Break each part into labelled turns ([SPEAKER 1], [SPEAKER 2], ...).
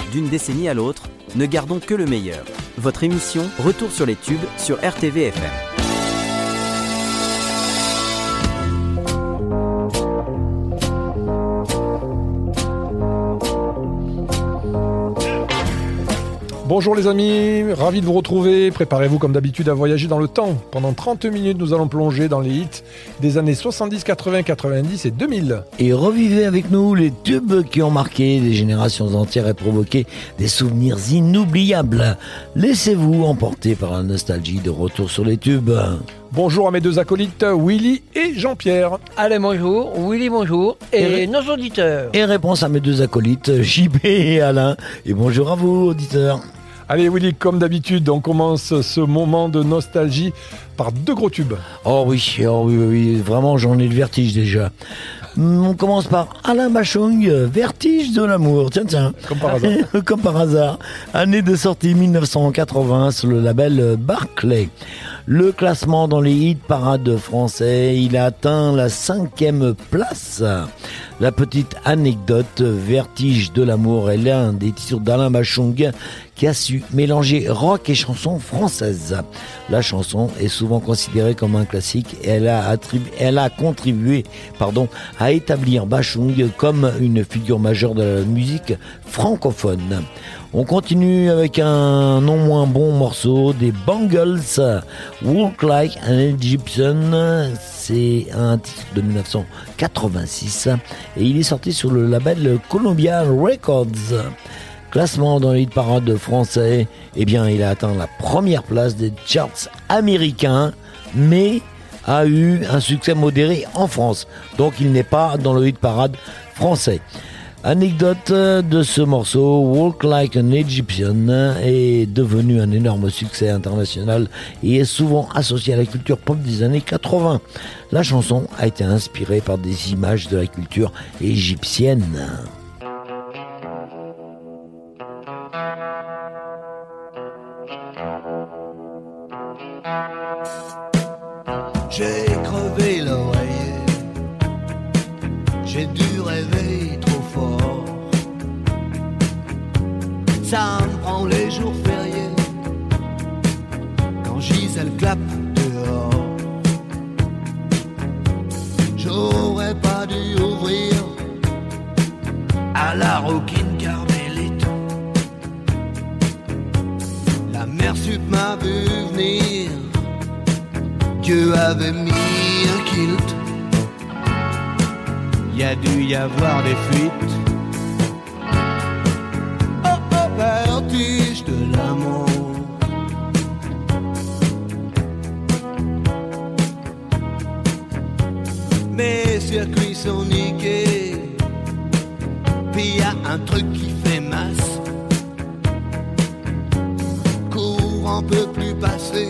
[SPEAKER 1] d'une décennie à l'autre, ne gardons que le meilleur. Votre émission Retour sur les tubes sur RTV-FM.
[SPEAKER 2] Bonjour les amis, ravi de vous retrouver. Préparez-vous comme d'habitude à voyager dans le temps. Pendant 30 minutes, nous allons plonger dans les hits des années 70, 80, 90 et 2000.
[SPEAKER 3] Et revivez avec nous les tubes qui ont marqué des générations entières et provoqué des souvenirs inoubliables. Laissez-vous emporter par la nostalgie de Retour sur les tubes.
[SPEAKER 2] Bonjour à mes deux acolytes, Willy et Jean-Pierre.
[SPEAKER 4] Allez, bonjour, Willy, bonjour, et nos auditeurs.
[SPEAKER 3] Et réponse à mes deux acolytes, JB et Alain. Et bonjour à vous, auditeurs.
[SPEAKER 2] Allez Willy, comme d'habitude, on commence ce moment de nostalgie par deux gros tubes.
[SPEAKER 3] Oh oui, vraiment j'en ai le vertige déjà. On commence par Alain Bachung, Vertige de l'amour. Tiens.
[SPEAKER 2] Comme par hasard.
[SPEAKER 3] Comme par hasard. Année de sortie 1980 sur le label Barclay. Le classement dans les hits parades français, il a atteint la 5e place. La petite anecdote, Vertige de l'amour est l'un des titres d'Alain Bachung qui a su mélanger rock et chansons françaises. La chanson est souvent considérée comme un classique et elle a contribué à établir Bachung comme une figure majeure de la musique francophone. On continue avec un non moins bon morceau des Bangles, Walk Like an Egyptian. C'est un titre de 1986 et il est sorti sur le label Columbia Records. Classement dans les hit parades français, il a atteint la première place des charts américains, mais a eu un succès modéré en France. Donc il n'est pas dans le hit parade français. Anecdote de ce morceau, Walk Like an Egyptian est devenu un énorme succès international et est souvent associé à la culture pop des années 80. La chanson a été inspirée par des images de la culture égyptienne.
[SPEAKER 5] J'ai crevé l'oreiller, j'ai dû rêver trop fort. Ça me prend les jours fériés, quand Gisèle clappe dehors. J'aurais pas dû ouvrir à la rouquine carmélite. La mère sup m'a vu venir, Dieu avait mis un kilt. Y a dû y avoir des fuites. Oh, vertige de l'amour. Mes circuits sont niqués, puis y a un truc qui fait masse. Courant peut plus passer.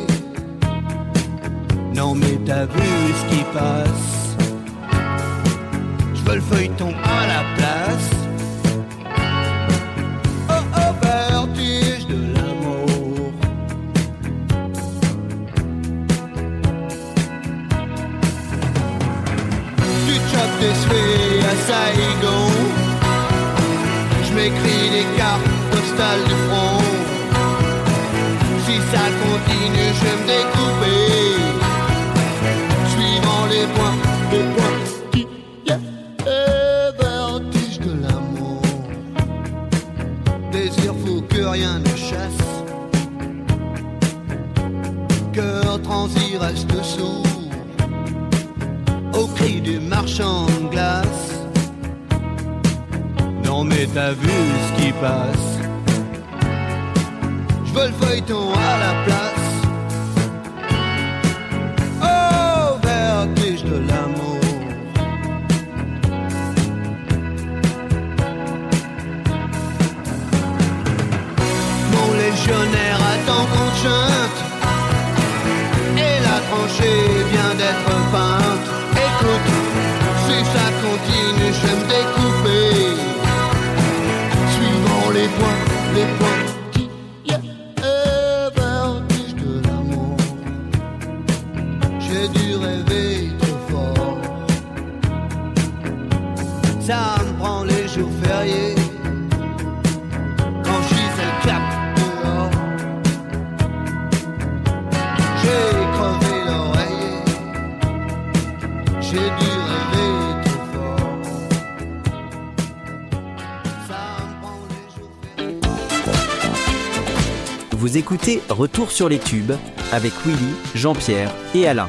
[SPEAKER 5] Non mais t'as vu ce qui passe. Je veux le feuilleton à la place. Oh, vertige de l'amour. Tu chopes des souhaits à Saigon. Je m'écris des cartes postales du front. Si ça continue, je vais me découper. Les points qui vertige de l'amour. Désir fou que rien ne chasse. Cœur transi reste sourd au cri du marchand de glace. Non mais t'as vu ce qui passe. Je veux le feuilleton à la place. De l'amour. Mon légionnaire attend qu'on chante et la tranchée vient d'être peinte. Écoute, si ça continue, je vais me découper suivant les points qui vertige de l'amour. J'ai dû rêver. Ça me prend les jours fériés, quand
[SPEAKER 1] Vous écoutez Retour sur les tubes avec Willy, Jean-Pierre et Alain.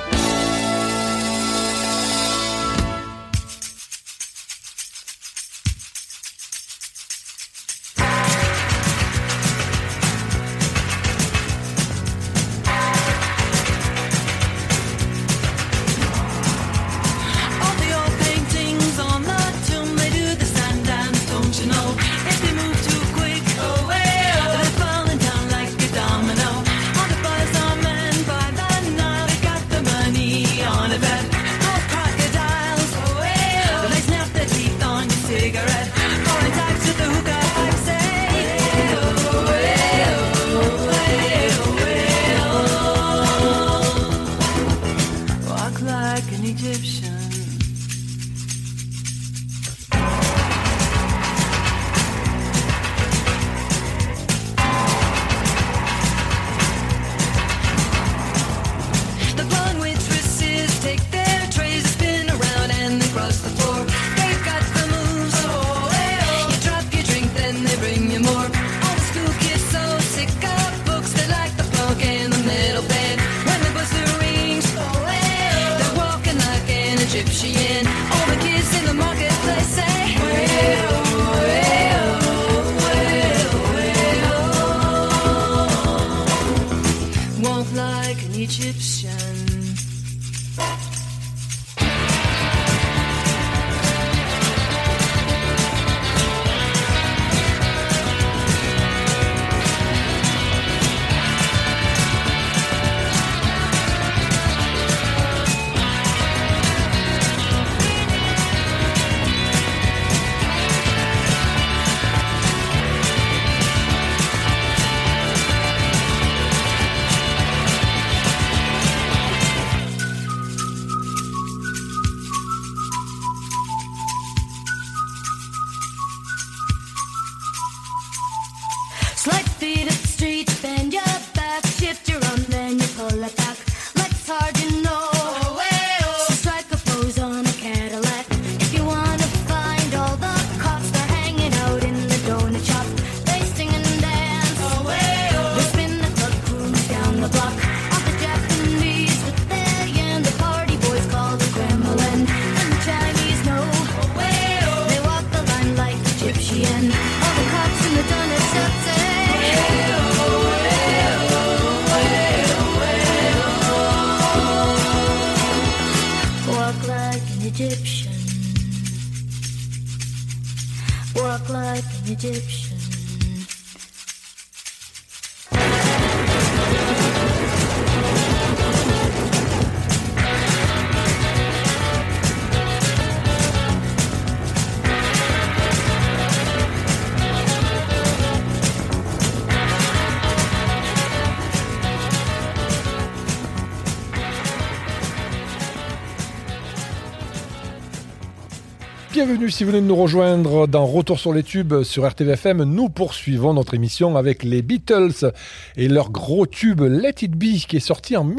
[SPEAKER 2] Bienvenue si vous venez de nous rejoindre dans Retour sur les tubes sur RTVFM. Nous poursuivons notre émission avec les Beatles et leur gros tube Let It Be qui est sorti en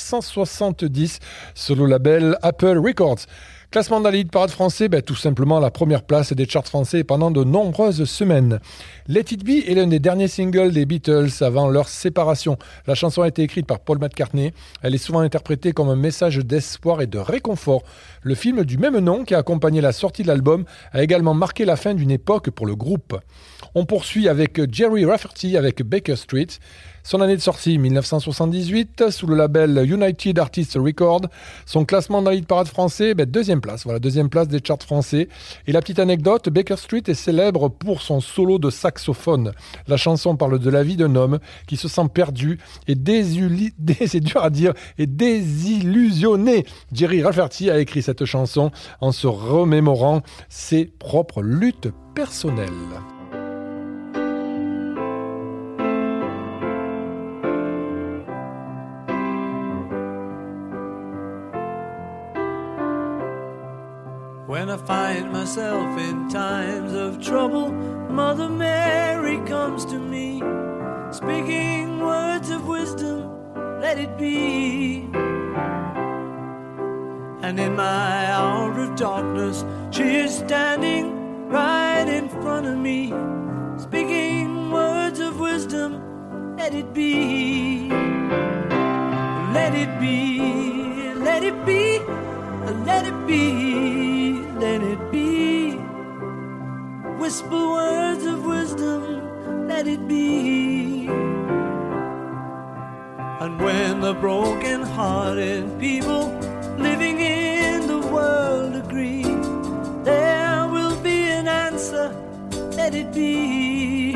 [SPEAKER 2] 1970 sur le label Apple Records. Classement de la Hit Parade français, tout simplement la première place des charts français pendant de nombreuses semaines. Let It Be est l'un des derniers singles des Beatles avant leur séparation. La chanson a été écrite par Paul McCartney. Elle est souvent interprétée comme un message d'espoir et de réconfort. Le film du même nom qui a accompagné la sortie de l'album a également marqué la fin d'une époque pour le groupe. On poursuit avec Gerry Rafferty avec Baker Street. Son année de sortie, 1978, sous le label United Artists Records. Son classement dans la hit parade français, deuxième place. Voilà, deuxième place des charts français. Et la petite anecdote, Baker Street est célèbre pour son solo de saxophone. La chanson parle de la vie d'un homme qui se sent perdu et c'est dur à dire, et désillusionné. Gerry Rafferty a écrit cette chanson en se remémorant ses propres luttes personnelles.
[SPEAKER 6] When I find myself in times of trouble, Mother Mary comes to me, speaking words of wisdom, let it be. And in my hour of darkness, she is standing right in front of me, speaking words of wisdom, let it be. Let it be, let it be, let it be, let it be. Whisper words of wisdom, let it be. And when the broken-hearted people living in the world agree, there will be an answer, let it be.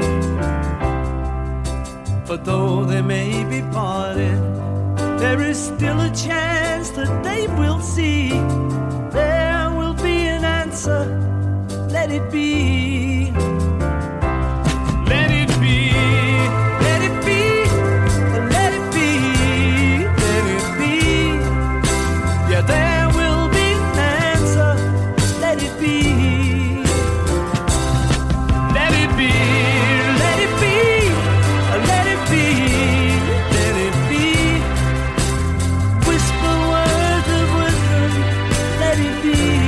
[SPEAKER 6] For though they may be parted, there is still a chance that they will see. There will be an answer, let it be. Let it be, let it be, let it be, let it be. Yeah, there will be an answer, let it be. Let it be, let it be, let it be, let it be. Whisper words of wisdom, let it be.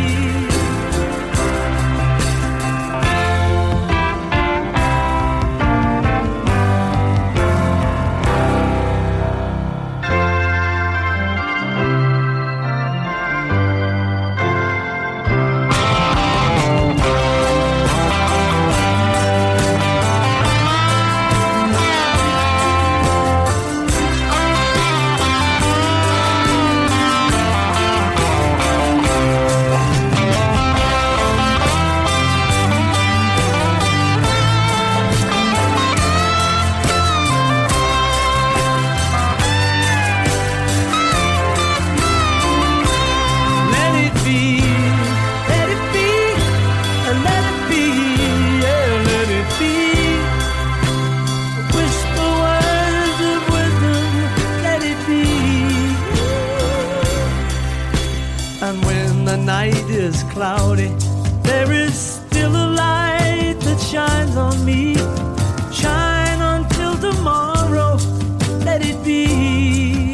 [SPEAKER 6] Cloudy, there is still a light that shines on me. Shine until tomorrow, let it be.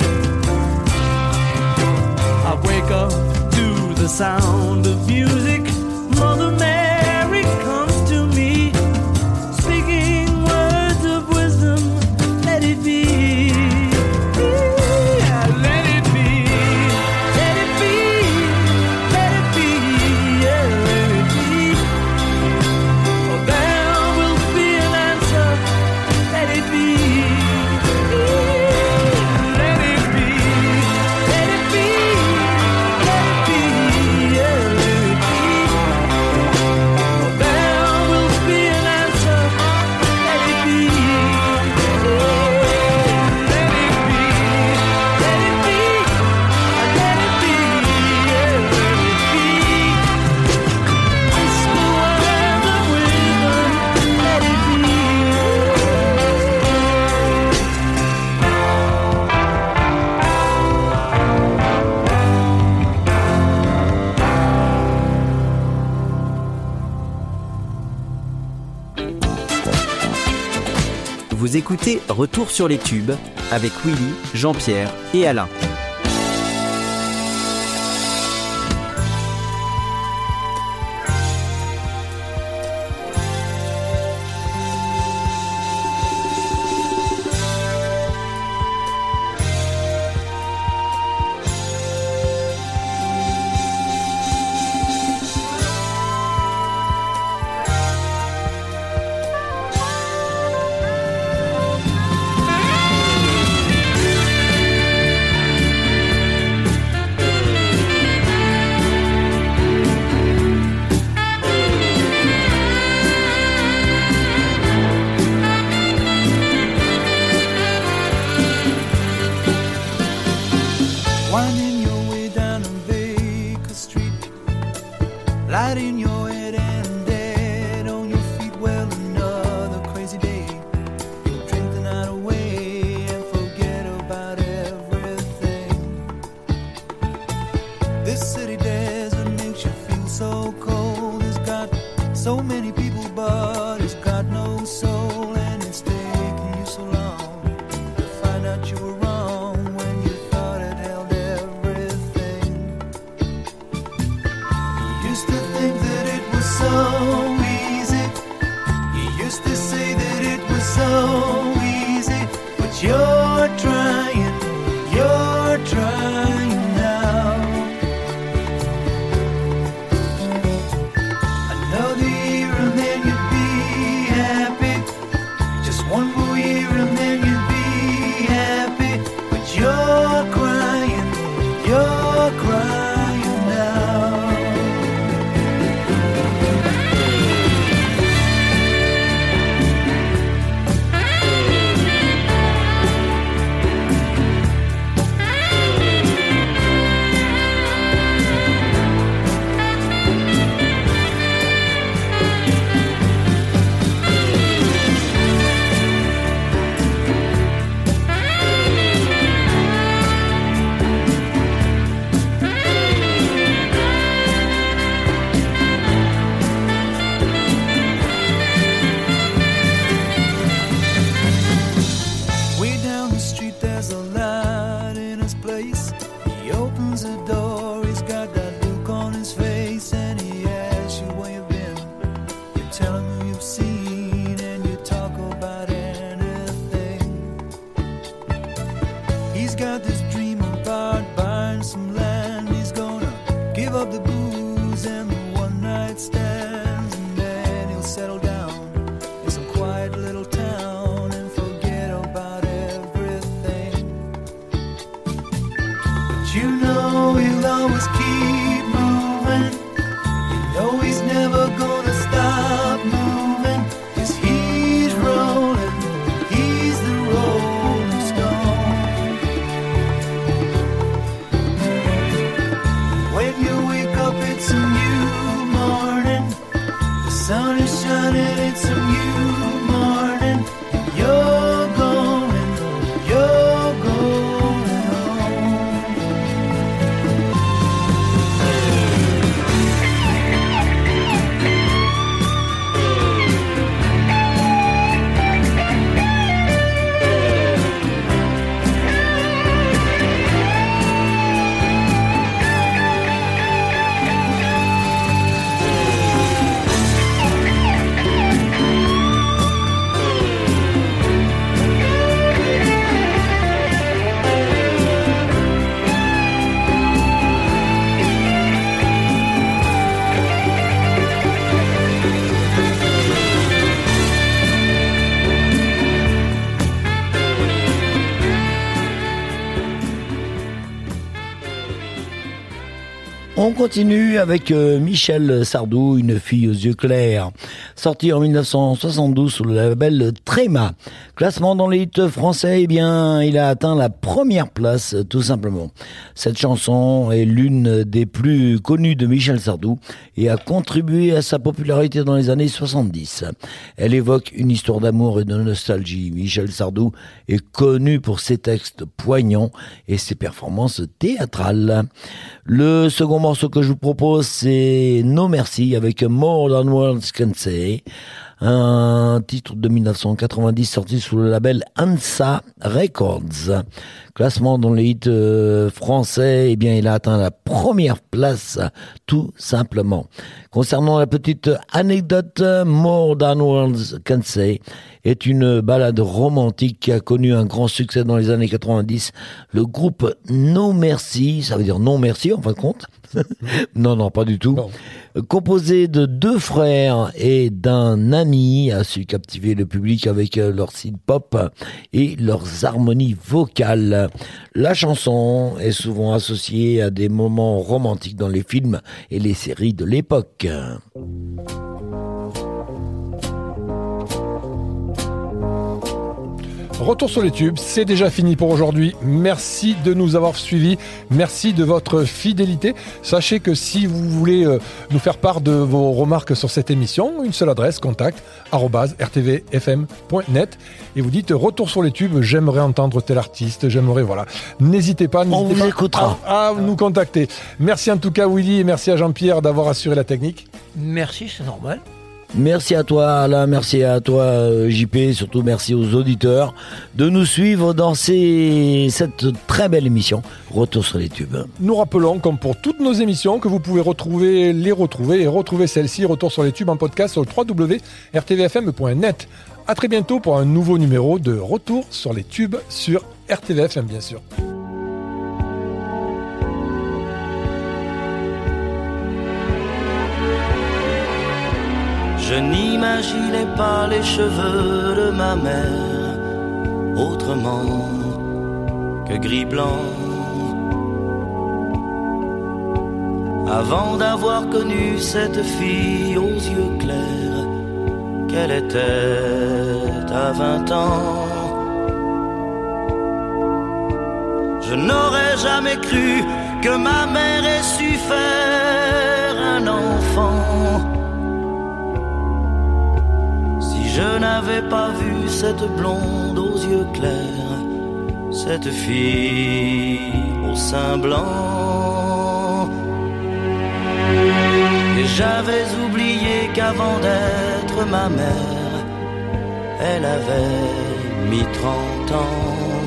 [SPEAKER 6] I wake up to the sound of music. Mother Mary comes to me, speaking words of wisdom, let it be.
[SPEAKER 1] Vous écoutez Retour sur les tubes avec Willy, Jean-Pierre et Alain.
[SPEAKER 5] so easy.
[SPEAKER 6] but you're trying now. Another year and then you'd be happy. Just one more year and then you'd be happy. But you're crying now.
[SPEAKER 3] On continue avec Michel Sardou, Une fille aux yeux clairs, sorti en 1972 sous le label Tréma. Classement dans les hits français, eh bien, il a atteint la première place, tout simplement. Cette chanson est l'une des plus connues de Michel Sardou et a contribué à sa popularité dans les années 70. Elle évoque une histoire d'amour et de nostalgie. Michel Sardou est connu pour ses textes poignants et ses performances théâtrales. Le second morceau que je vous propose, c'est No Mercy avec More Than Words Can Say, un titre de 1990 sorti sous le label ANSA Records. Classement dans les hits français, eh bien, il a atteint la première place, tout simplement. Concernant la petite anecdote, More Than Words Can Say est une ballade romantique qui a connu un grand succès dans les années 90. Le groupe No Mercy, ça veut dire non merci en fin de compte. Non, pas du tout. Non. Composé de 2 frères et d'un ami, a su captiver le public avec leur synth pop et leurs harmonies vocales. La chanson est souvent associée à des moments romantiques dans les films et les séries de l'époque.
[SPEAKER 2] Retour sur les tubes, c'est déjà fini pour aujourd'hui. Merci de nous avoir suivis. Merci de votre fidélité. Sachez que si vous voulez nous faire part de vos remarques sur cette émission, une seule adresse, contact@rtvfm.net, et vous dites retour sur les tubes, j'aimerais entendre tel artiste, j'aimerais, voilà. N'hésitez pas à nous contacter. Merci en tout cas Willy et merci à Jean-Pierre d'avoir assuré la technique.
[SPEAKER 4] Merci, c'est normal.
[SPEAKER 3] Merci à toi Alain, merci à toi JP, surtout merci aux auditeurs de nous suivre dans cette très belle émission Retour sur les tubes.
[SPEAKER 2] Nous rappelons, comme pour toutes nos émissions, que vous pouvez retrouver celle-ci, Retour sur les tubes, en podcast sur le www.rtvfm.net. à très bientôt pour un nouveau numéro de Retour sur les tubes sur RTVFM, bien sûr.
[SPEAKER 7] Je n'imaginais pas les cheveux de ma mère autrement que gris-blanc. Avant d'avoir connu cette fille aux yeux clairs, qu'elle était à 20 ans, je n'aurais jamais cru que ma mère ait su faire un enfant. Si je n'avais pas vu cette blonde aux yeux clairs, cette fille au sein blanc, et j'avais oublié qu'avant d'être ma mère, elle avait mis 30 ans,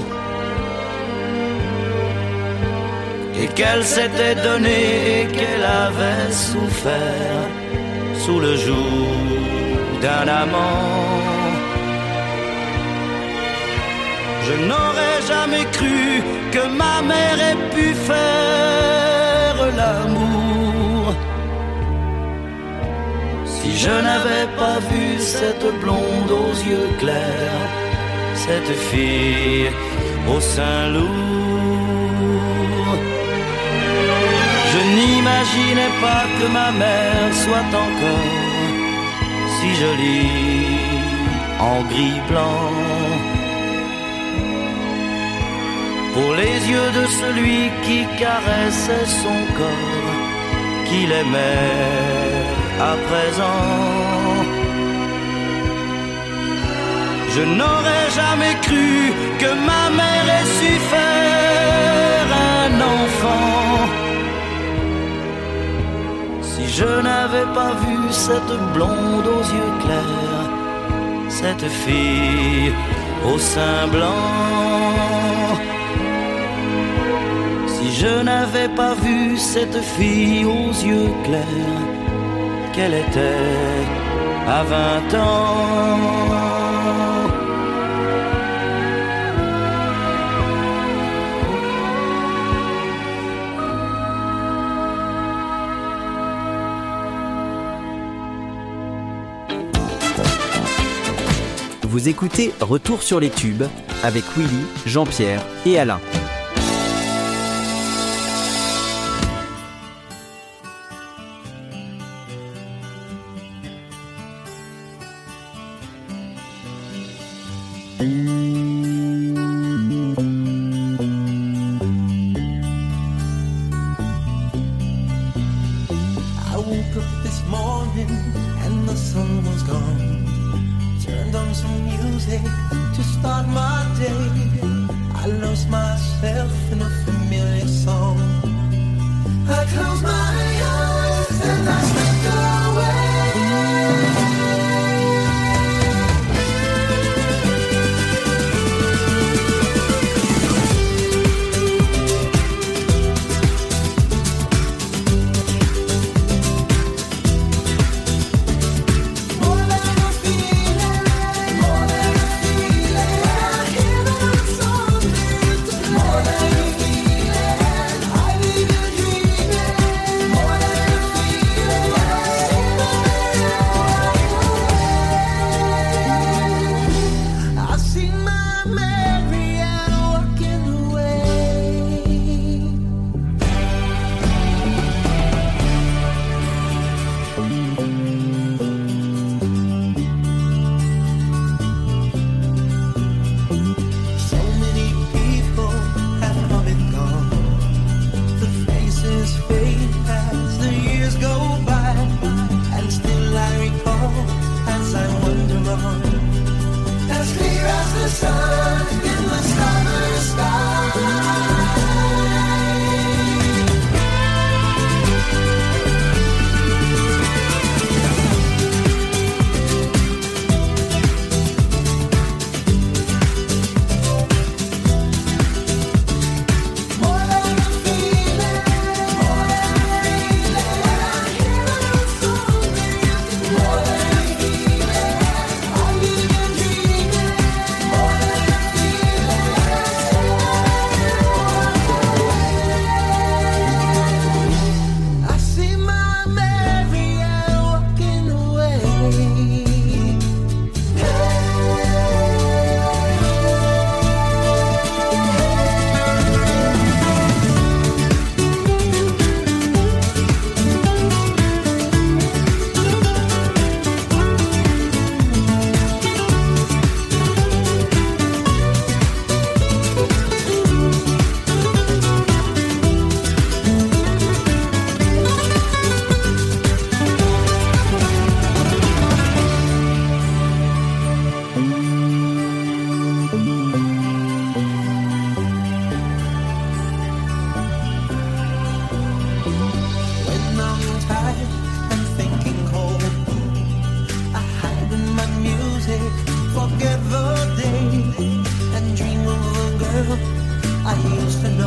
[SPEAKER 7] et qu'elle s'était donnée et qu'elle avait souffert sous le joug d'un amant. Je n'aurais jamais cru que ma mère ait pu faire l'amour. Si je n'avais pas vu cette blonde aux yeux clairs, cette fille au sein lourd, je n'imaginais pas que ma mère soit encore si jolie en gris-blanc. Pour les yeux de celui qui caressait son corps, qu'il aimait à présent, je n'aurais jamais cru que ma mère ait su faire un enfant. Si je n'avais pas vu cette blonde aux yeux clairs, cette fille au sein blanc, si je n'avais pas vu cette fille aux yeux clairs, qu'elle était à 20 ans.
[SPEAKER 1] Vous écoutez Retour sur les tubes avec Willy, Jean-Pierre et Alain.
[SPEAKER 6] I woke up this morning and the sun was gone. Turned on some music to start my day. I lost myself in a familiar song. I close my eyes and I slipped away.
[SPEAKER 8] I used to